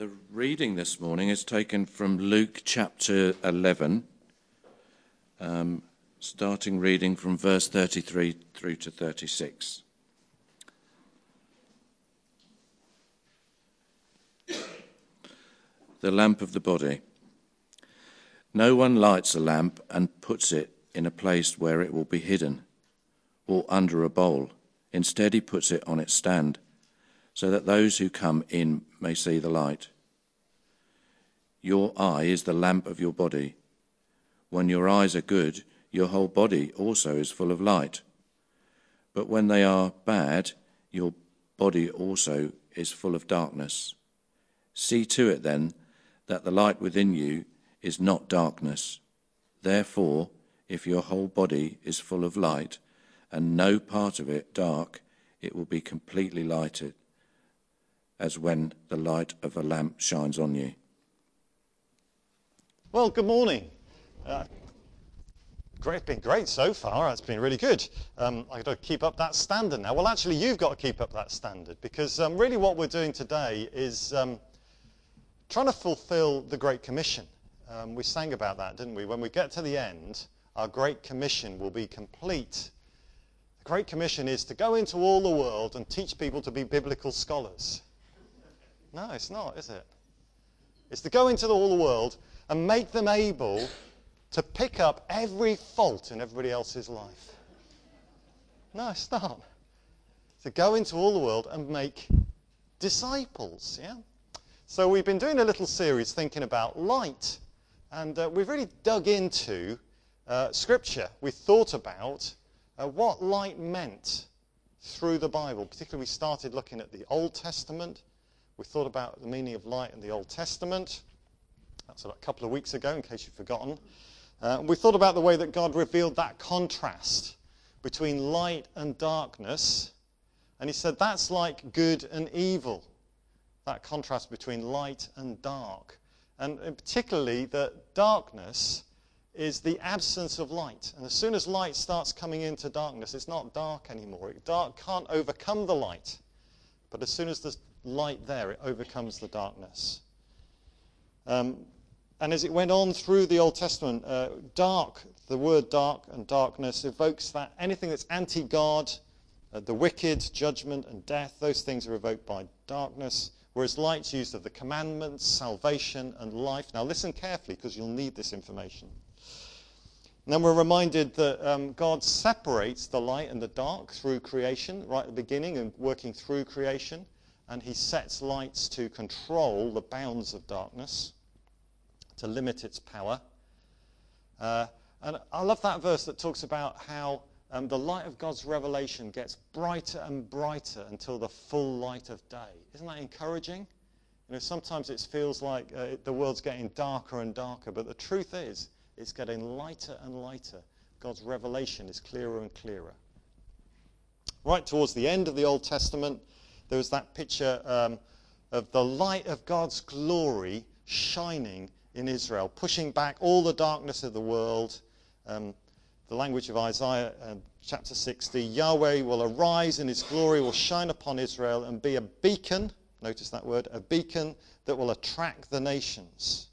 The reading this morning is taken from Luke chapter 11, starting reading from verse 33 through to 36. The lamp of the body. No one lights a lamp and puts it in a place where it will be hidden, or under a bowl. Instead, he puts it on its stand, so that those who come in may see the light. Your eye is the lamp of your body. When your eyes are good, your whole body also is full of light. But when they are bad, your body also is full of darkness. See to it then that the light within you is not darkness. Therefore, if your whole body is full of light, and no part of it dark, it will be completely lighted, as when the light of a lamp shines on you. Well, good morning. It's been great so far. It's been really good. I've got to keep up that standard now. Well, actually, you've got to keep up that standard, because really what we're doing today is trying to fulfill the Great Commission. We sang about that, didn't we? When we get to the end, our Great Commission will be complete. The Great Commission is to go into all the world and teach people to be biblical scholars. No, it's not, is it? It's to go into all the world and make them able to pick up every fault in everybody else's life. No, it's not. To go into all the world and make disciples, yeah? So we've been doing a little series thinking about light, and we've really dug into Scripture. We thought about what light meant through the Bible. Particularly, we started looking at the Old Testament. We thought about the meaning of light in the Old Testament. That's about a couple of weeks ago, in case you've forgotten. We thought about the way that God revealed that contrast between light and darkness. And he said that's like good and evil, that contrast between light and dark. And particularly that darkness is the absence of light. And as soon as light starts coming into darkness, it's not dark anymore. Dark can't overcome the light. But as soon as there's light there, it overcomes the darkness. And as it went on through the Old Testament, dark, the word dark and darkness evokes that anything that's anti-God, the wicked, judgment and death, those things are evoked by darkness, whereas light's used of the commandments, salvation and life. Now listen carefully, because you'll need this information. And then we're reminded that God separates the light and the dark through creation, right at the beginning and working through creation. And he sets lights to control the bounds of darkness, to limit its power. And I love that verse that talks about how the light of God's revelation gets brighter and brighter until the full light of day. Isn't that encouraging? You know, sometimes it feels like the world's getting darker and darker, but the truth is, it's getting lighter and lighter. God's revelation is clearer and clearer. Right towards the end of the Old Testament, there was that picture of the light of God's glory shining in Israel, pushing back all the darkness of the world. The language of Isaiah chapter 60, Yahweh will arise and his glory will shine upon Israel and be a beacon, notice that word, a beacon that will attract the nations.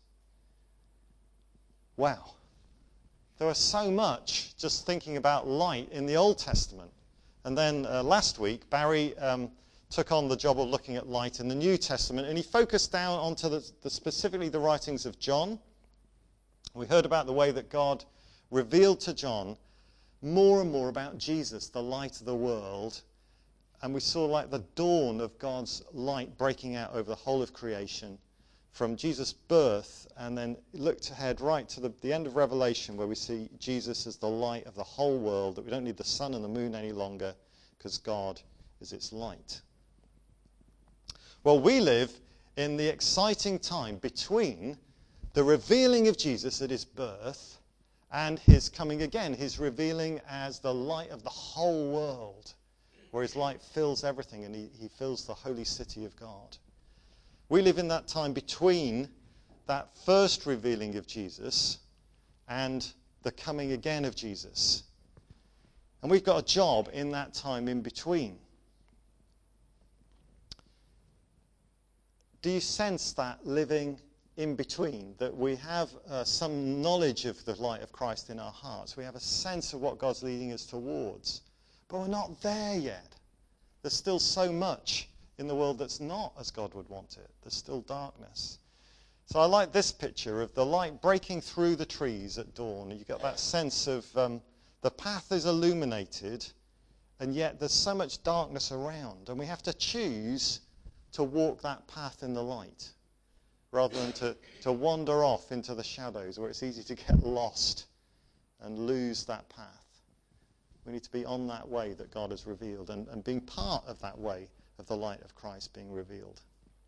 Wow. There was so much just thinking about light in the Old Testament. And then last week, Barry took on the job of looking at light in the New Testament, and he focused down onto specifically the writings of John. We heard about the way that God revealed to John more and more about Jesus, the light of the world, and we saw like the dawn of God's light breaking out over the whole of creation from Jesus' birth, and then looked ahead right to the end of Revelation, where we see Jesus as the light of the whole world, that we don't need the sun and the moon any longer because God is its light. Well, we live in the exciting time between the revealing of Jesus at his birth and his coming again, his revealing as the light of the whole world, where his light fills everything and he fills the holy city of God. We live in that time between that first revealing of Jesus and the coming again of Jesus. And we've got a job in that time in between. do you sense that living in between, that we have some knowledge of the light of Christ in our hearts? We have a sense of what God's leading us towards, but we're not there yet. There's still so much in the world that's not as God would want it. There's still darkness. So I like this picture of the light breaking through the trees at dawn. You get that sense of the path is illuminated, and yet there's so much darkness around, and we have to choose to walk that path in the light rather than to wander off into the shadows where it's easy to get lost and lose that path. We need to be on that way that God has revealed and being part of that way of the light of Christ being revealed.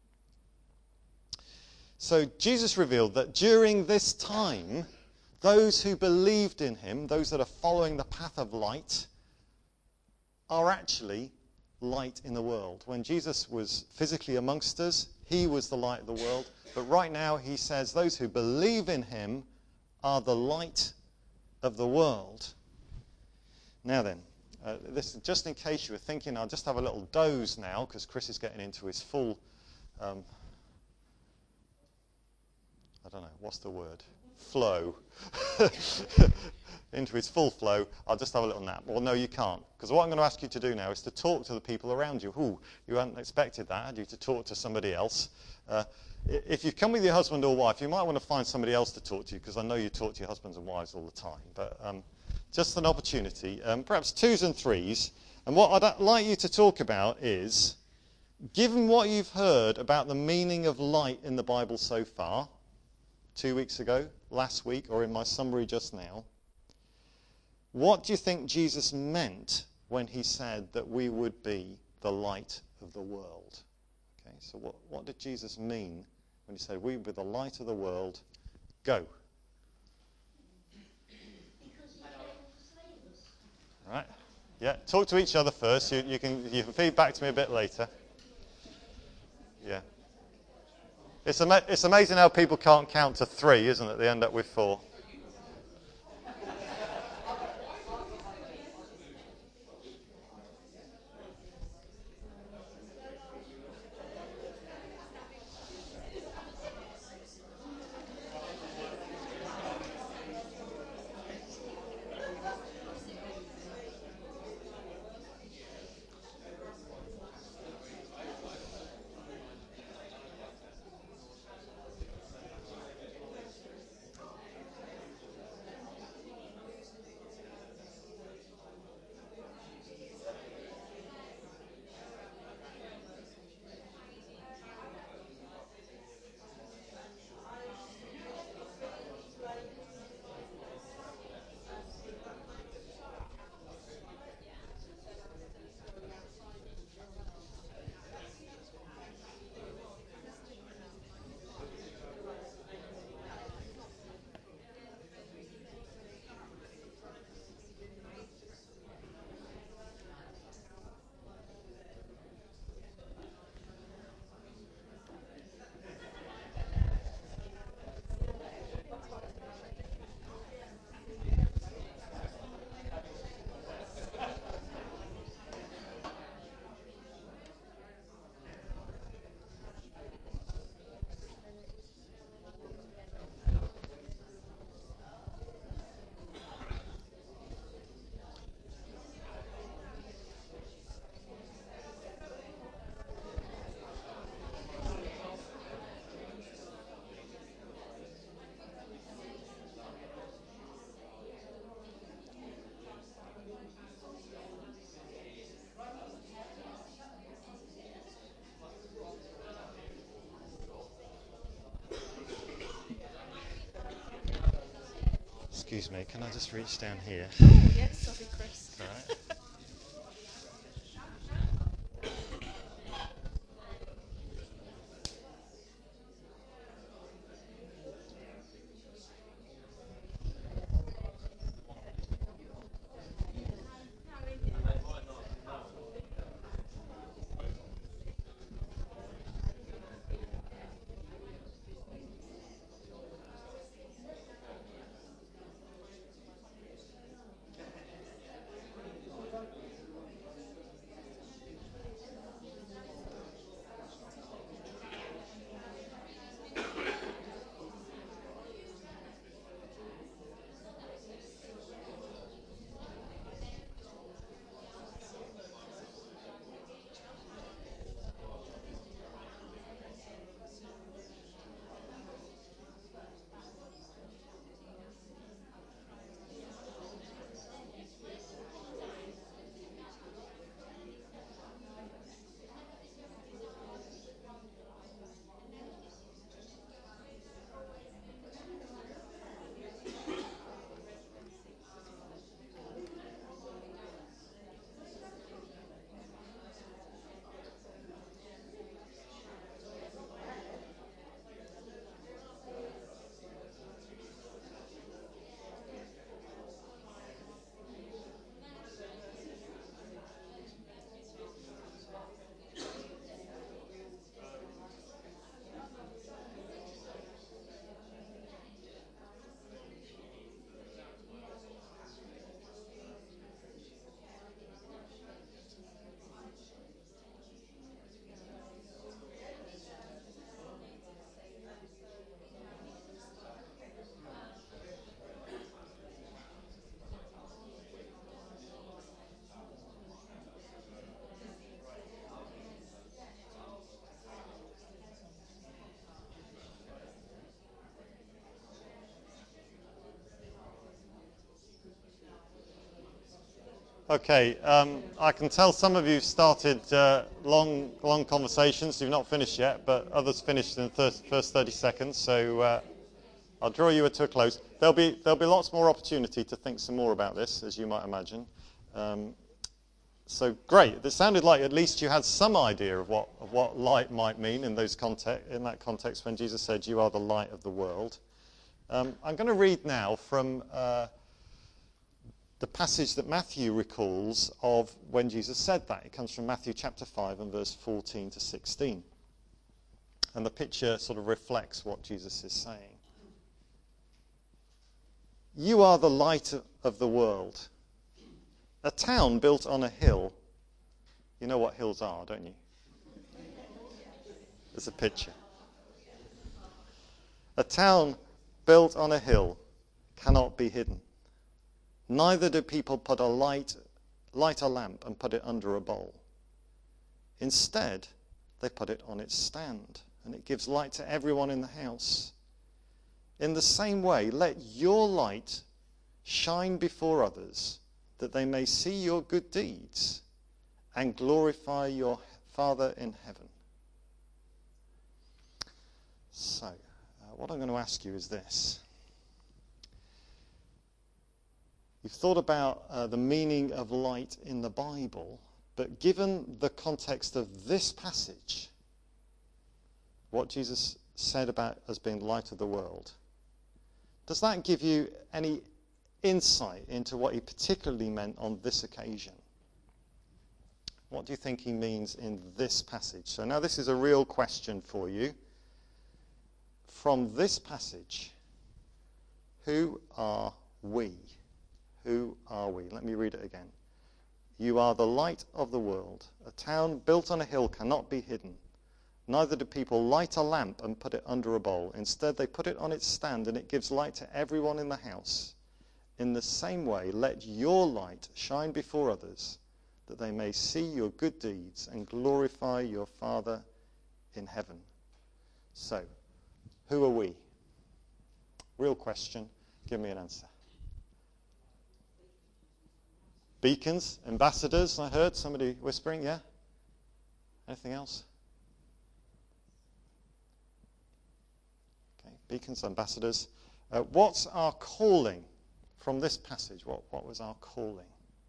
So Jesus revealed that during this time, those who believed in him, those that are following the path of light, are actually light in the world. When Jesus was physically amongst us, he was the light of the world. But right now he says those who believe in him are the light of the world. Now then, this just in case you were thinking, I'll just have a little doze now because Chris is getting into his full, I don't know, what's the word? Flow. Into his full flow, I'll just have a little nap. Well, no, you can't. Because what I'm going to ask you to do now is to talk to the people around you. Ooh, you hadn't expected that, had you, to talk to somebody else? If you come with your husband or wife, you might want to find somebody else to talk to, because I know you talk to your husbands and wives all the time. But just an opportunity, perhaps twos and threes. And what I'd like you to talk about is, given what you've heard about the meaning of light in the Bible so far, 2 weeks ago, last week, or in my summary just now, what do you think Jesus meant when he said that we would be the light of the world? Okay, so what did Jesus mean when he said we would be the light of the world? Go. All right. Yeah, talk to each other first. You can feed back to me a bit later. Yeah. It's amazing how people can't count to 3, isn't it? They end up with 4. Excuse me, can I just reach down here? Yes, sorry, Chris. All right. Okay, I can tell some of you started long conversations. You've not finished yet, but others finished in the first 30 seconds. So I'll draw you to a close. There'll be lots more opportunity to think some more about this, as you might imagine. So great. It sounded like at least you had some idea of what light might mean in that context when Jesus said, "You are the light of the world." I'm going to read now from the passage that Matthew recalls of when Jesus said that. It comes from Matthew chapter 5 and verse 14 to 16. And the picture sort of reflects what Jesus is saying. You are the light of the world. A town built on a hill. You know what hills are, don't you? There's a picture. A town built on a hill cannot be hidden. Neither do people light a lamp and put it under a bowl. Instead, they put it on its stand, and it gives light to everyone in the house. In the same way, let your light shine before others, that they may see your good deeds and glorify your Father in heaven. So, what I'm going to ask you is this. You've thought about the meaning of light in the Bible, but given the context of this passage, what Jesus said about us being the light of the world, does that give you any insight into what he particularly meant on this occasion? What do you think he means in this passage? So now this is a real question for you. From this passage, who are we? Who are we? Let me read it again. You are the light of the world. A town built on a hill cannot be hidden. Neither do people light a lamp and put it under a bowl. Instead, they put it on its stand, and it gives light to everyone in the house. In the same way, let your light shine before others, that they may see your good deeds and glorify your Father in heaven. So, who are we? Real question. Give me an answer. Beacons, ambassadors, I heard somebody whispering, yeah? Anything else? Okay, beacons, ambassadors. What's our calling from this passage? What was our calling?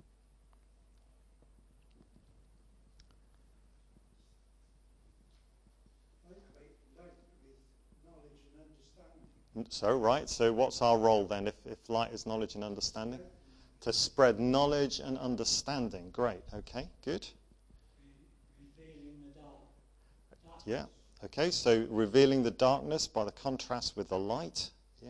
So what's our role then if light is knowledge and understanding? To spread knowledge and understanding. Great. Okay, good. Revealing the dark. Yeah. Okay, so revealing the darkness by the contrast with the light. Yeah.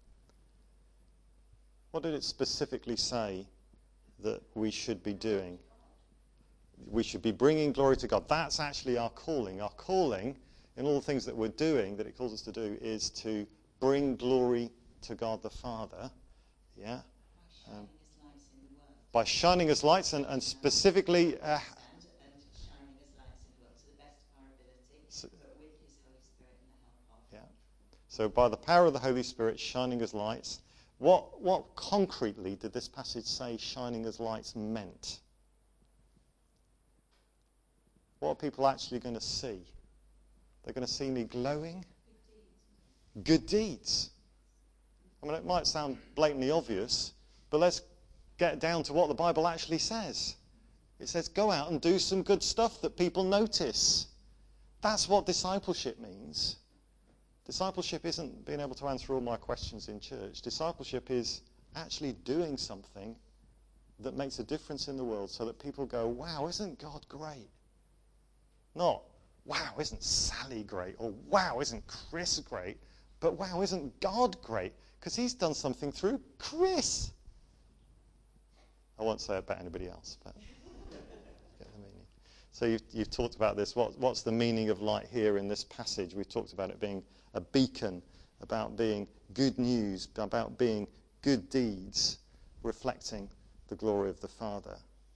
What did it specifically say that we should be doing? We should be bringing glory to God. That's actually our calling. Our calling in all the things that we're doing, that it calls us to do, is to bring glory to God the Father. Yeah. By shining as lights and specifically shining as lights in the world to the best of our ability, but with his Holy Spirit and the help of. Yeah. So by the power of the Holy Spirit, shining as lights. What concretely did this passage say shining as lights meant? What are people actually going to see? They're going to see me glowing? Good deeds. I mean, it might sound blatantly obvious, but let's get down to what the Bible actually says. It says, go out and do some good stuff that people notice. That's what discipleship means. Discipleship isn't being able to answer all my questions in church. Discipleship is actually doing something that makes a difference in the world so that people go, wow, isn't God great? Not, wow, isn't Sally great? Or wow, isn't Chris great? But wow, isn't God great? Because he's done something through Chris. I won't say it about anybody else, but get the meaning. So you've talked about this. What's the meaning of light here in this passage? We've talked about it being a beacon, about being good news, about being good deeds, reflecting the glory of the Father.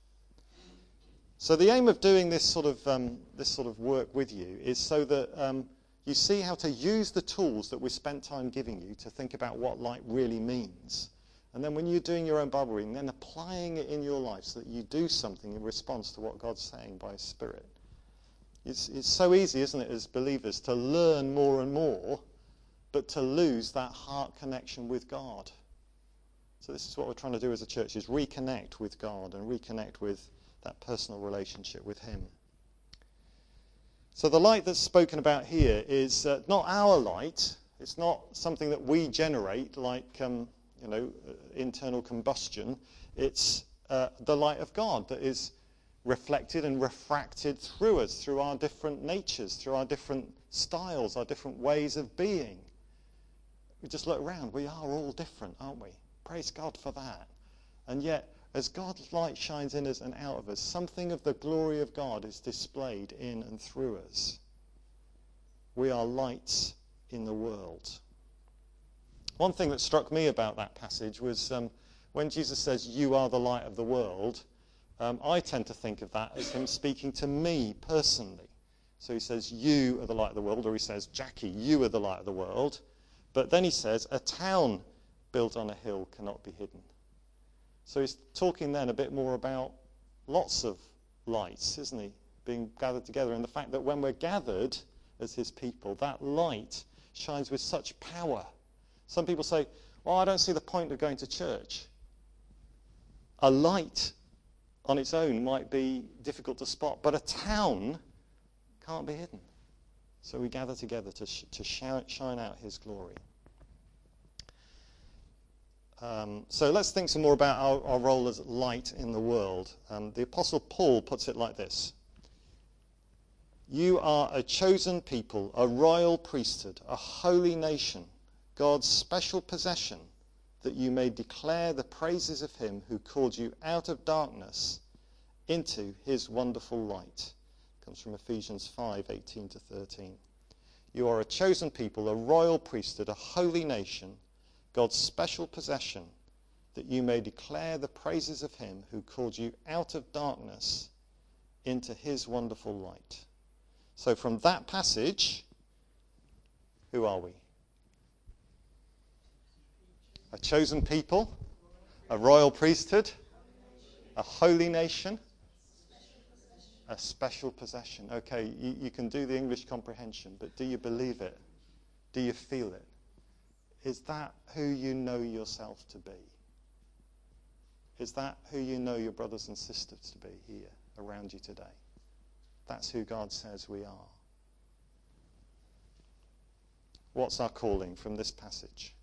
So the aim of doing this sort of work with you is so that you see how to use the tools that we spent time giving you to think about what light really means. And then when you're doing your own Bible reading, then applying it in your life so that you do something in response to what God's saying by His Spirit. It's so easy, isn't it, as believers, to learn more and more, but to lose that heart connection with God. So this is what we're trying to do as a church, is reconnect with God and reconnect with that personal relationship with Him. So the light that's spoken about here is not our light. It's not something that we generate like, internal combustion. It's the light of God that is reflected and refracted through us, through our different natures, through our different styles, our different ways of being. We just look around. We are all different, aren't we? Praise God for that. And yet, as God's light shines in us and out of us, something of the glory of God is displayed in and through us. We are lights in the world. One thing that struck me about that passage was when Jesus says, "You are the light of the world," I tend to think of that as him speaking to me personally. So he says, "You are the light of the world," or he says, "Jackie, you are the light of the world." But then he says, "A town built on a hill cannot be hidden." So he's talking then a bit more about lots of lights, isn't he, being gathered together, and the fact that when we're gathered as his people, that light shines with such power. Some people say, "Well, I don't see the point of going to church." A light on its own might be difficult to spot, but a town can't be hidden. So we gather together to shine out his glory. So let's think some more about our role as light in the world. The Apostle Paul puts it like this: "You are a chosen people, a royal priesthood, a holy nation, God's special possession, that you may declare the praises of him who called you out of darkness into his wonderful light." It comes from Ephesians 5:18-13. You are a chosen people, a royal priesthood, a holy nation, God's special possession, that you may declare the praises of him who called you out of darkness into his wonderful light. So from that passage, who are we? A chosen people, a royal priesthood, a holy nation, a special possession. Okay, you can do the English comprehension, but do you believe it? Do you feel it? Is that who you know yourself to be? Is that who you know your brothers and sisters to be here around you today? That's who God says we are. What's our calling from this passage?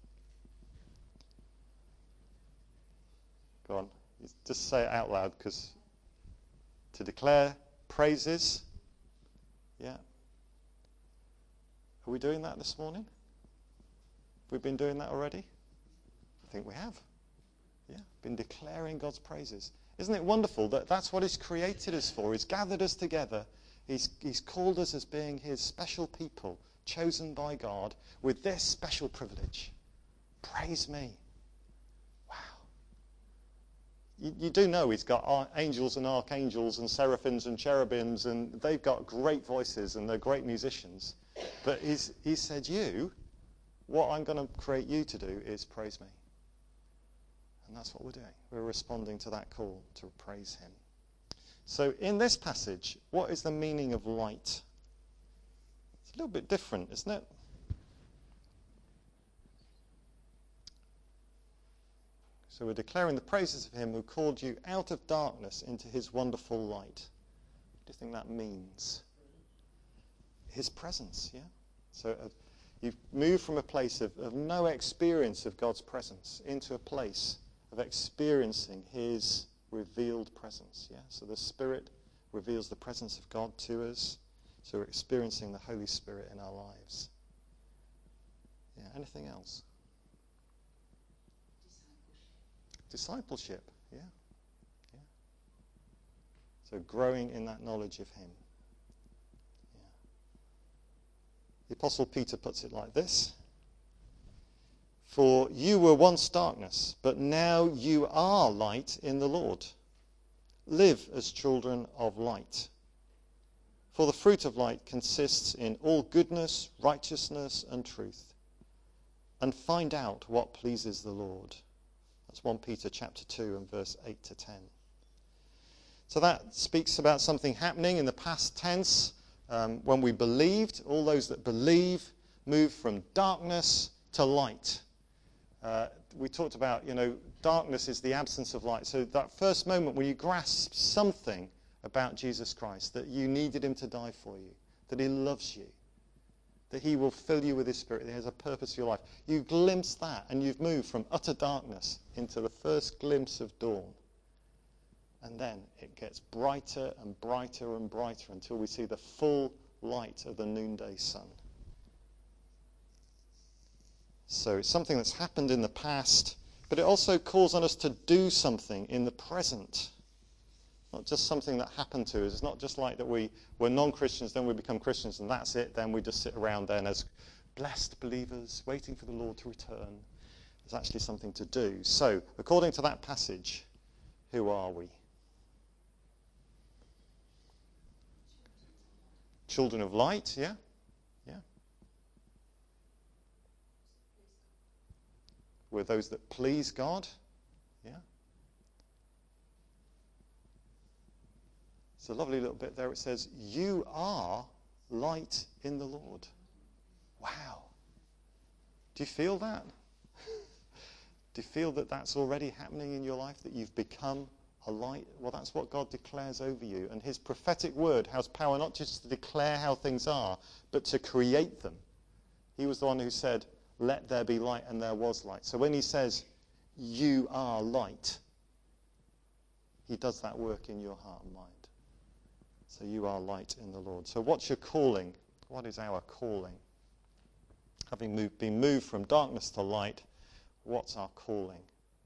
Go on, just say it out loud, because to declare praises, yeah. Are we doing that this morning? We've been doing that already? I think we have. Yeah, been declaring God's praises. Isn't it wonderful that that's what he's created us for? He's gathered us together. He's called us as being his special people, chosen by God with this special privilege. Praise me. Wow. You do know he's got angels and archangels and seraphims and cherubims, and they've got great voices and they're great musicians. But he said, what I'm going to create you to do is praise me. And that's what we're doing. We're responding to that call to praise him. So in this passage, what is the meaning of light? It's a little bit different, isn't it? So we're declaring the praises of him who called you out of darkness into his wonderful light. What do you think that means? His presence, yeah? So you've moved from a place of no experience of God's presence into a place of experiencing his revealed presence. Yeah, so the Spirit reveals the presence of God to us. So we're experiencing the Holy Spirit in our lives. Yeah, anything else? Discipleship. Yeah. Yeah. So growing in that knowledge of him. Yeah. The Apostle Peter puts it like this: "For you were once darkness, but now you are light in the Lord. Live as children of light. For the fruit of light consists in all goodness, righteousness, and truth. And find out what pleases the Lord. That's 1 Peter chapter 2 and verse 8 to 10. So that speaks about something happening in the past tense. When we believed, all those that believe moved from darkness to light. We talked about, darkness is the absence of light. So that first moment when you grasp something about Jesus Christ, that you needed him to die for you, that he loves you, that he will fill you with his Spirit, that he has a purpose for your life. You glimpse that and you've moved from utter darkness into the first glimpse of dawn. And then it gets brighter and brighter and brighter until we see the full light of the noonday sun. So it's something that's happened in the past, but it also calls on us to do something in the present. Not just something that happened to us. It's not just like that we're non-Christians, then we become Christians, and that's it. Then we just sit around then as blessed believers, waiting for the Lord to return. There's actually something to do. So, according to that passage, who are we? Children of light, yeah? Yeah. We're those that please God, yeah? It's a lovely little bit there. It says, you are light in the Lord. Wow. Do you feel that? Do you feel that that's already happening in your life, that you've become a light? Well, that's what God declares over you. And his prophetic word has power not just to declare how things are, but to create them. He was the one who said, let there be light, and there was light. So when he says, you are light, he does that work in your heart and mind. So you are light in the Lord. So what's your calling? What is our calling? Having been moved from darkness to light, what's our calling?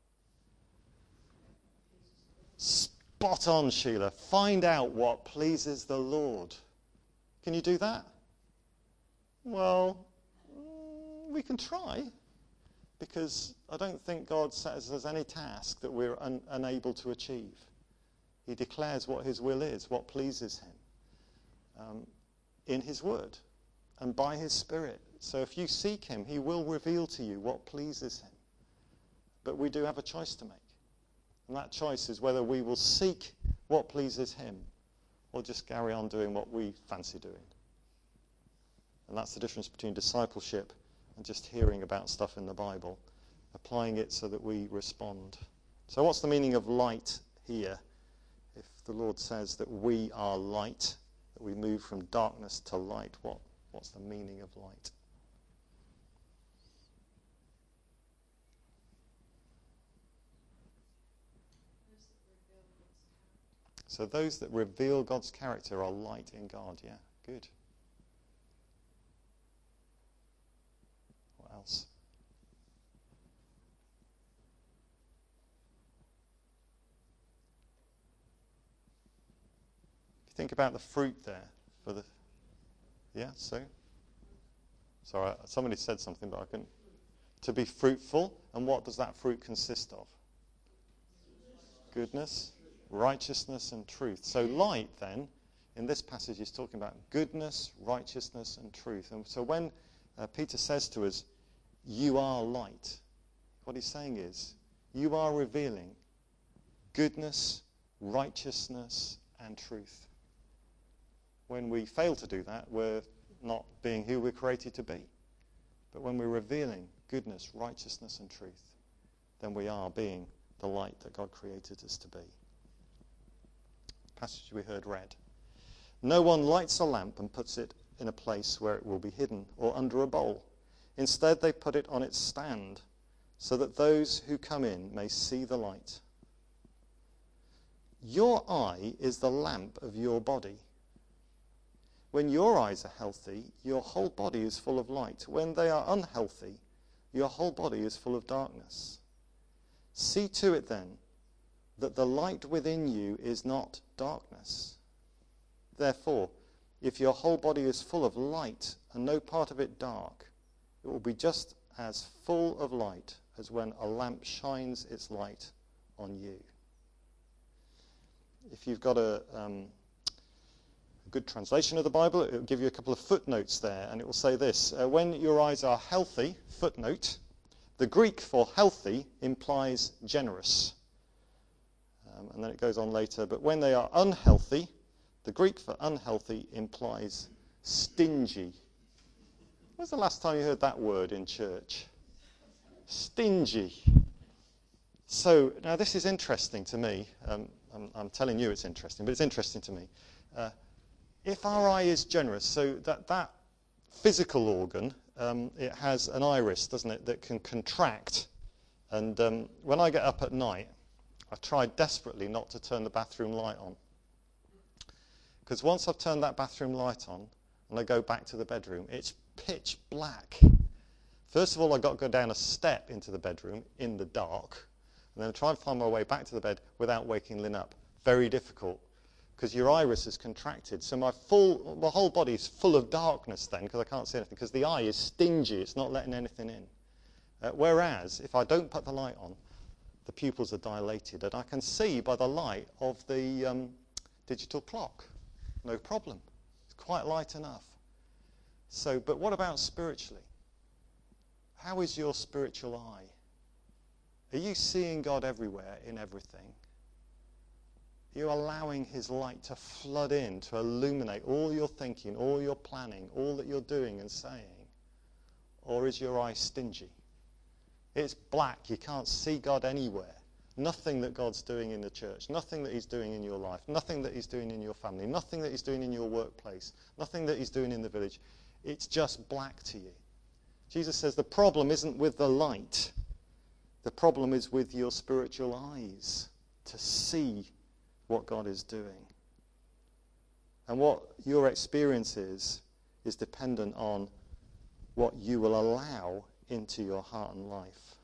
Spot on, Sheila. Find out what pleases the Lord. Can you do that? Well, we can try, because I don't think God says there's any task that we're unable to achieve. He declares what his will is, what pleases him, in his word and by his Spirit. So if you seek him, he will reveal to you what pleases him. But we do have a choice to make. And that choice is whether we will seek what pleases him or just carry on doing what we fancy doing. And that's the difference between discipleship and just hearing about stuff in the Bible, applying it so that we respond. So what's the meaning of light here? If the Lord says that we are light, that we move from darkness to light, what's the meaning of light? So those that reveal God's character are light in God. Yeah, good. What else? If you think about the fruit there, sorry, somebody said something, but I couldn't. To be fruitful, and what does that fruit consist of? Goodness, righteousness, and truth. So light, then, in this passage is talking about goodness, righteousness, and truth. And so when Peter says to us, you are light, what he's saying is, you are revealing goodness, righteousness, and truth. When we fail to do that, we're not being who we're created to be. But when we're revealing goodness, righteousness, and truth, then we are being the light that God created us to be. Passage we heard read. No one lights a lamp and puts it in a place where it will be hidden or under a bowl. Instead, they put it on its stand so that those who come in may see the light. Your eye is the lamp of your body. When your eyes are healthy, your whole body is full of light. When they are unhealthy, your whole body is full of darkness. See to it then that the light within you is not darkness. Therefore, if your whole body is full of light and no part of it dark, it will be just as full of light as when a lamp shines its light on you. If you've got a good translation of the Bible, it will give you a couple of footnotes there, and it will say this. When your eyes are healthy, footnote, The Greek for healthy implies generous. And then it goes on later, but when they are unhealthy, the Greek for unhealthy implies stingy. When's the last time you heard that word in church? Stingy. So now this is interesting to me. I'm telling you it's interesting, but it's interesting to me. If our eye is generous, so that physical organ, it has an iris, doesn't it, that can contract. And when I get up at night, I try desperately not to turn the bathroom light on. Because once I've turned that bathroom light on and I go back to the bedroom, it's pitch black. First of all, I've got to go down a step into the bedroom in the dark, and then try and find my way back to the bed without waking Lynn up. Very difficult, because your iris is contracted. So my whole body is full of darkness then, because I can't see anything, because the eye is stingy. It's not letting anything in. Whereas, if I don't put the light on, the pupils are dilated, and I can see by the light of the digital clock. No problem. It's quite light enough. So, but what about spiritually? How is your spiritual eye? Are you seeing God everywhere in everything? Are you allowing his light to flood in, to illuminate all your thinking, all your planning, all that you're doing and saying? Or is your eye stingy? It's black. You can't see God anywhere. Nothing that God's doing in the church, nothing that he's doing in your life, nothing that he's doing in your family, nothing that he's doing in your workplace, nothing that he's doing in the village. It's just black to you. Jesus says the problem isn't with the light. The problem is with your spiritual eyes to see what God is doing. And what your experience is dependent on what you will allow into your heart and life.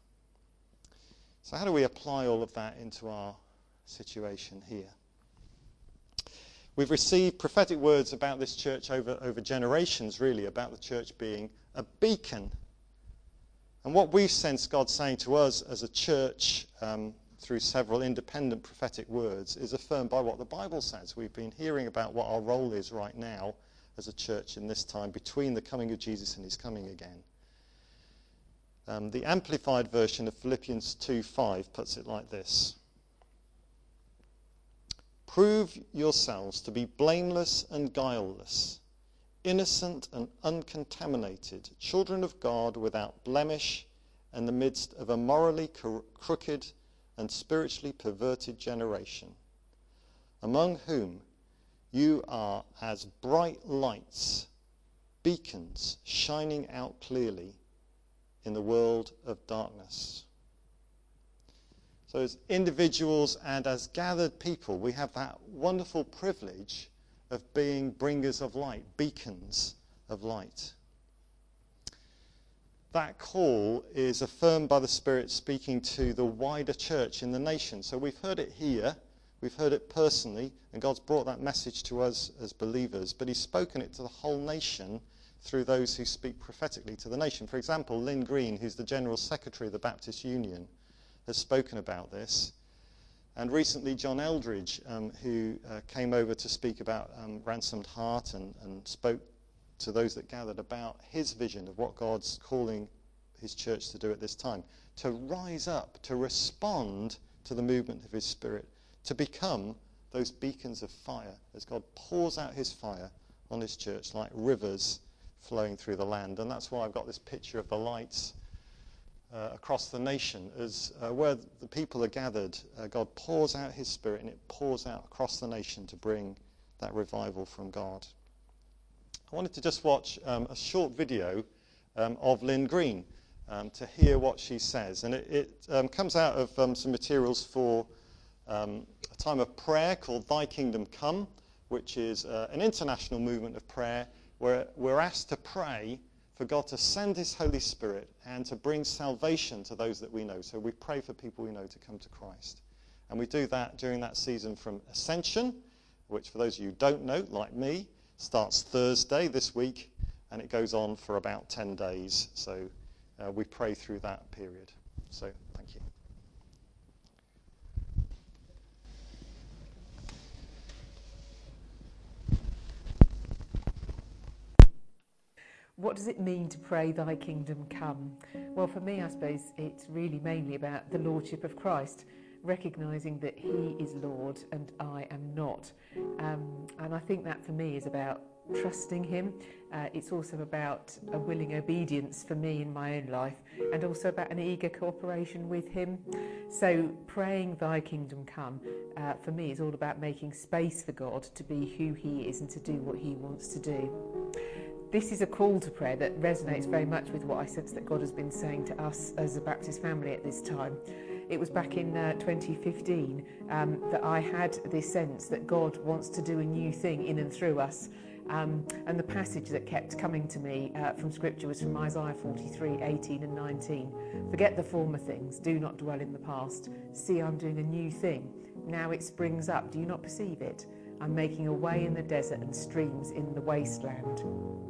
So how do we apply all of that into our situation here? We've received prophetic words about this church over generations, really, about the church being a beacon. And what we've sensed God saying to us as a church through several independent prophetic words is affirmed by what the Bible says. We've been hearing about what our role is right now as a church in this time between the coming of Jesus and his coming again. The Amplified version of Philippians 2:5 puts it like this. Prove yourselves to be blameless and guileless, innocent and uncontaminated, children of God without blemish in the midst of a morally crooked and spiritually perverted generation, among whom you are as bright lights, beacons shining out clearly in the world of darkness. So as individuals and as gathered people, we have that wonderful privilege of being bringers of light, beacons of light. That call is affirmed by the Spirit speaking to the wider church in the nation. So we've heard it here, we've heard it personally, and God's brought that message to us as believers, but he's spoken it to the whole nation through those who speak prophetically to the nation. For example, Lynn Green, who's the General Secretary of the Baptist Union, has spoken about this. And recently John Eldridge, who came over to speak about Ransomed Heart and spoke to those that gathered about his vision of what God's calling his church to do at this time, to rise up, to respond to the movement of his Spirit, to become those beacons of fire as God pours out his fire on his church like rivers flowing through the land. And that's why I've got this picture of the lights across the nation, as where the people are gathered, God pours out his Spirit, and it pours out across the nation to bring that revival from God. I wanted to just watch a short video of Lynn Green to hear what she says. And it comes out of some materials for a time of prayer called Thy Kingdom Come, which is an international movement of prayer where we're asked to pray for God to send his Holy Spirit and to bring salvation to those that we know. So we pray for people we know to come to Christ. And we do that during that season from Ascension, which for those of you who don't know, like me, starts Thursday this week, and it goes on for about 10 days. So we pray through that period. So thank you. What does it mean to pray, thy kingdom come? Well, for me, I suppose it's really mainly about the lordship of Christ, recognising that he is Lord and I am not. And I think that for me is about trusting him. It's also about a willing obedience for me in my own life, and also about an eager cooperation with him. So praying thy kingdom come, for me, is all about making space for God to be who he is and to do what he wants to do. This is a call to prayer that resonates very much with what I sense that God has been saying to us as a Baptist family at this time. It was back in 2015 that I had this sense that God wants to do a new thing in and through us. And the passage that kept coming to me from Scripture was from Isaiah 43, 18 and 19. Forget the former things, do not dwell in the past. See, I'm doing a new thing. Now it springs up, do you not perceive it? I'm making a way in the desert and streams in the wasteland.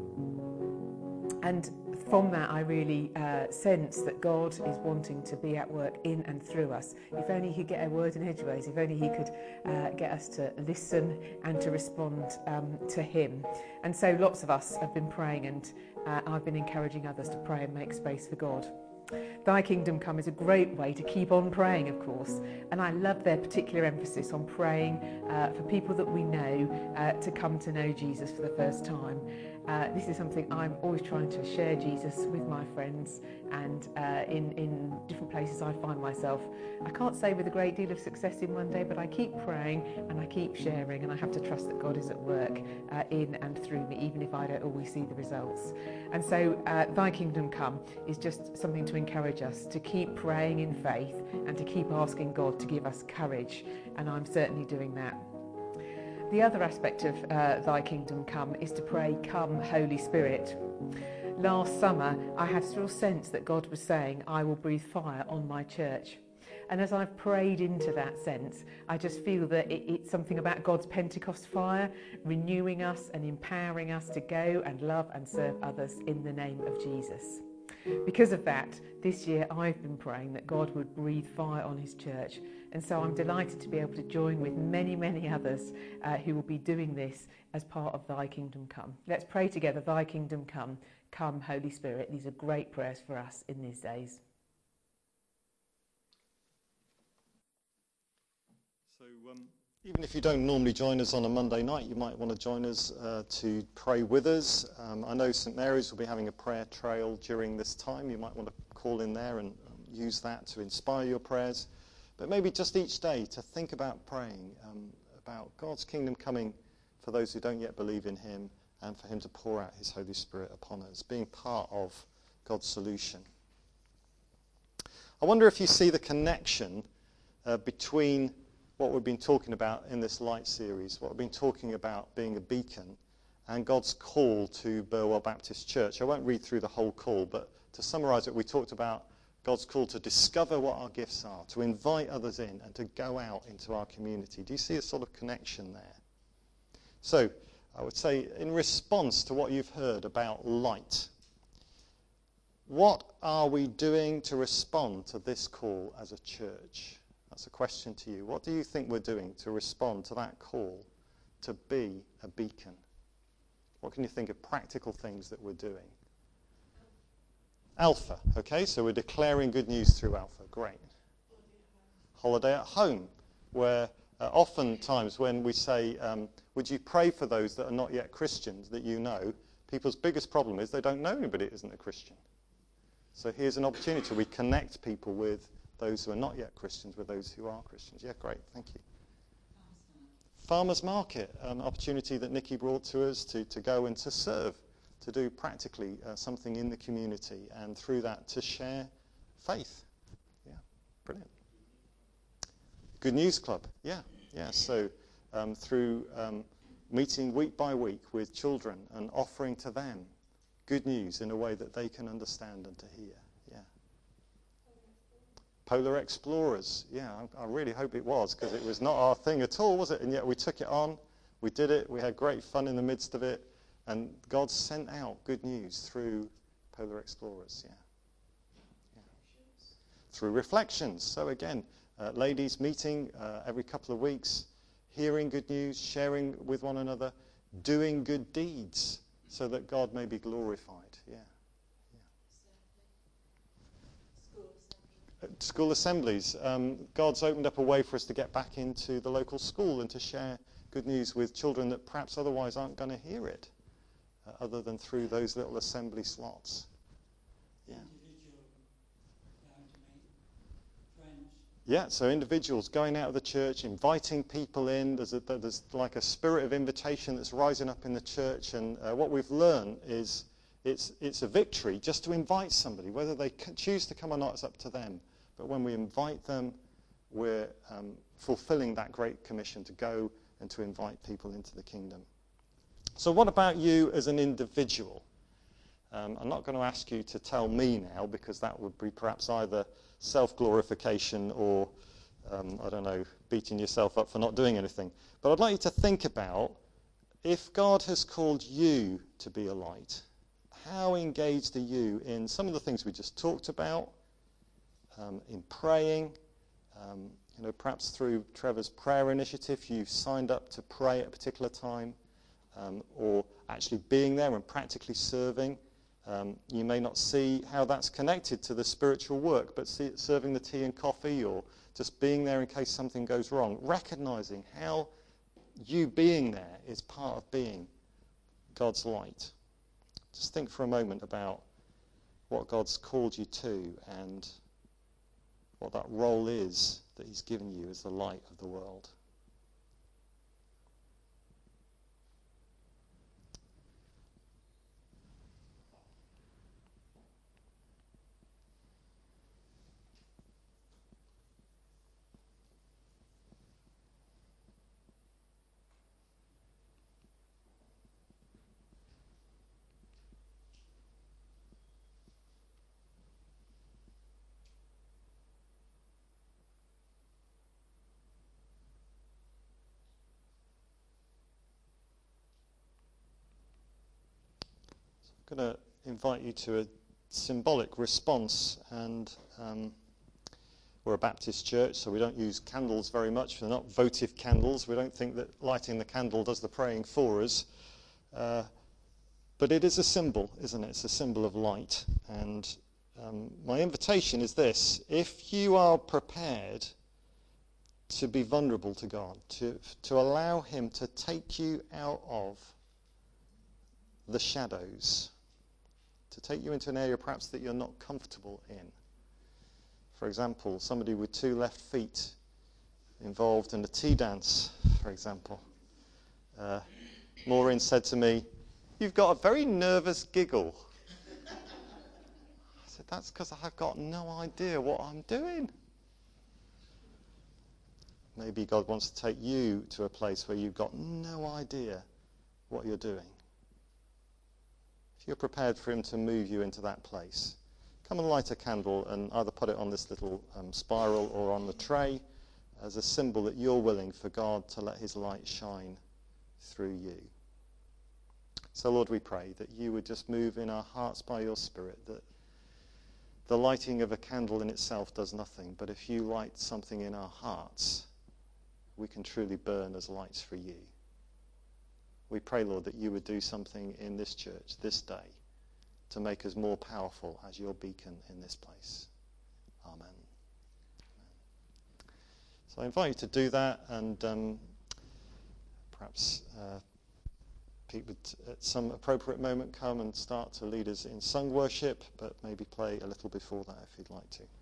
And from that, I really sense that God is wanting to be at work in and through us. If only he could get a word in edgeways, if only he could get us to listen and to respond to him. And so lots of us have been praying, and I've been encouraging others to pray and make space for God. Thy Kingdom Come is a great way to keep on praying, of course, and I love their particular emphasis on praying for people that we know to come to know Jesus for the first time. This is something I'm always trying to share Jesus with my friends, and in different places I find myself. I can't say with a great deal of success in one day, but I keep praying and I keep sharing, and I have to trust that God is at work in and through me, even if I don't always see the results. And so Thy Kingdom Come is just something to encourage us to keep praying in faith and to keep asking God to give us courage, and I'm certainly doing that. The other aspect of Thy Kingdom Come is to pray, Come, Holy Spirit. Last summer, I had a real sense that God was saying, I will breathe fire on my church. And as I've prayed into that sense, I just feel that it's something about God's Pentecost fire, renewing us and empowering us to go and love and serve others in the name of Jesus. Because of that, this year I've been praying that God would breathe fire on his church. And so I'm delighted to be able to join with many, many others who will be doing this as part of Thy Kingdom Come. Let's pray together, Thy Kingdom Come, come Holy Spirit. These are great prayers for us in these days. So even if you don't normally join us on a Monday night, you might want to join us to pray with us. I know St Mary's will be having a prayer trail during this time. You might want to call in there and use that to inspire your prayers. But maybe just each day to think about praying about God's kingdom coming for those who don't yet believe in him, and for him to pour out his Holy Spirit upon us, being part of God's solution. I wonder if you see the connection between what we've been talking about in this Light series, what we've been talking about being a beacon, and God's call to Burwell Baptist Church. I won't read through the whole call, but to summarise it, we talked about God's call to discover what our gifts are, to invite others in, and to go out into our community. Do you see a sort of connection there? So, I would say, in response to what you've heard about light, what are we doing to respond to this call as a church? That's a question to you. What do you think we're doing to respond to that call to be a beacon? What can you think of practical things that we're doing? Alpha, okay, so we're declaring good news through Alpha, great. Holiday at home, where oftentimes when we say, would you pray for those that are not yet Christians that you know, people's biggest problem is they don't know anybody that isn't a Christian. So here's an opportunity. We connect people with those who are not yet Christians with those who are Christians. Yeah, great, thank you. Farmers Market, an opportunity that Nikki brought to us to go and to serve, to do practically something in the community, and through that to share faith. Yeah, brilliant. Good News Club, yeah. So through meeting week by week with children and offering to them good news in a way that they can understand and to hear. Yeah. Polar Explorers, yeah. I really hope it was, because it was not our thing at all, was it? And yet we took it on, we did it, we had great fun in the midst of it. And God sent out good news through Polar Explorers, yeah. Through Reflections. So again, ladies meeting every couple of weeks, hearing good news, sharing with one another, doing good deeds so that God may be glorified. school assemblies. God's opened up a way for us to get back into the local school and to share good news with children that perhaps otherwise aren't going to hear it, other than through those little assembly slots. Yeah. Yeah, so individuals going out of the church, inviting people in. There's like a spirit of invitation that's rising up in the church, and what we've learned is it's a victory just to invite somebody. Whether they choose to come or not is up to them. But when we invite them, we're fulfilling that great commission to go and to invite people into the kingdom. So what about you as an individual? I'm not going to ask you to tell me now, because that would be perhaps either self-glorification or, I don't know, beating yourself up for not doing anything. But I'd like you to think about, if God has called you to be a light, how engaged are you in some of the things we just talked about, in praying, perhaps through Trevor's prayer initiative, you've signed up to pray at a particular time, or actually being there and practically serving. You may not see how that's connected to the spiritual work, but serving the tea and coffee, or just being there in case something goes wrong, recognizing how you being there is part of being God's light. Just think for a moment about what God's called you to and what that role is that he's given you as the light of the world. I'm going to invite you to a symbolic response, and we're a Baptist church, so we don't use candles very much. They're not votive candles. We don't think that lighting the candle does the praying for us. But it is a symbol, isn't it? It's a symbol of light. And my invitation is this: if you are prepared to be vulnerable to God, to allow him to take you out of the shadows, to take you into an area perhaps that you're not comfortable in. For example, somebody with two left feet involved in a tea dance, for example. Maureen said to me, "You've got a very nervous giggle." I said, "That's because I've got no idea what I'm doing." Maybe God wants to take you to a place where you've got no idea what you're doing. If you're prepared for him to move you into that place, come and light a candle and either put it on this little spiral or on the tray as a symbol that you're willing for God to let his light shine through you. So Lord, we pray that you would just move in our hearts by your Spirit, that the lighting of a candle in itself does nothing, but if you light something in our hearts, we can truly burn as lights for you. We pray, Lord, that you would do something in this church this day to make us more powerful as your beacon in this place. Amen. So I invite you to do that, and perhaps Pete would at some appropriate moment come and start to lead us in sung worship, but maybe play a little before that if you'd like to.